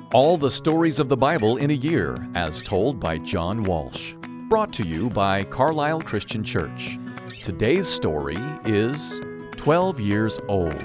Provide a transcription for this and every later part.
All the stories of the Bible in a year, as told by John Walsh. Brought to you by Carlisle Christian Church. Today's story is 12 Years Old.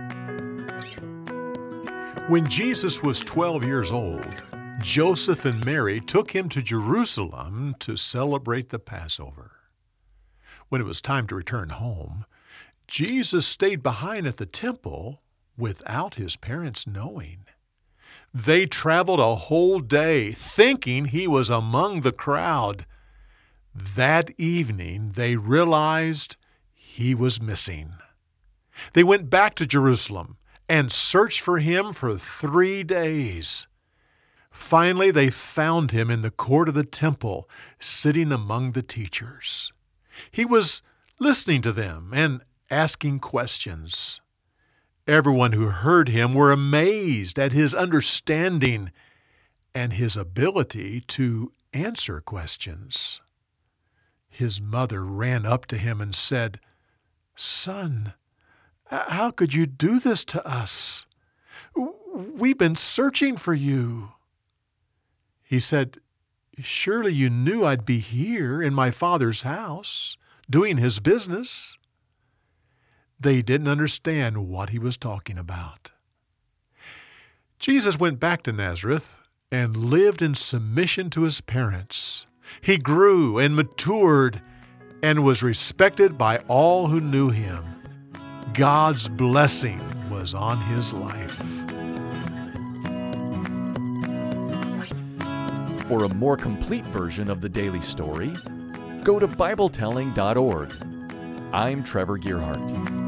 When Jesus was 12 years old, Joseph and Mary took him to Jerusalem to celebrate the Passover. When it was time to return home, Jesus stayed behind at the temple without his parents knowing. They traveled a whole day thinking he was among the crowd. That evening, they realized he was missing. They went back to Jerusalem and searched for him for 3 days. Finally, they found him in the court of the temple, sitting among the teachers. He was listening to them and asking questions. Everyone who heard him were amazed at his understanding and his ability to answer questions. His mother ran up to him and said, "Son, how could you do this to us? We've been searching for you." He said, "Surely you knew I'd be here in my Father's house, doing his business." They didn't understand what he was talking about. Jesus went back to Nazareth and lived in submission to his parents. He grew and matured and was respected by all who knew him. God's blessing was on his life. For a more complete version of the daily story, go to BibleTelling.org. I'm Trevor Gearhart.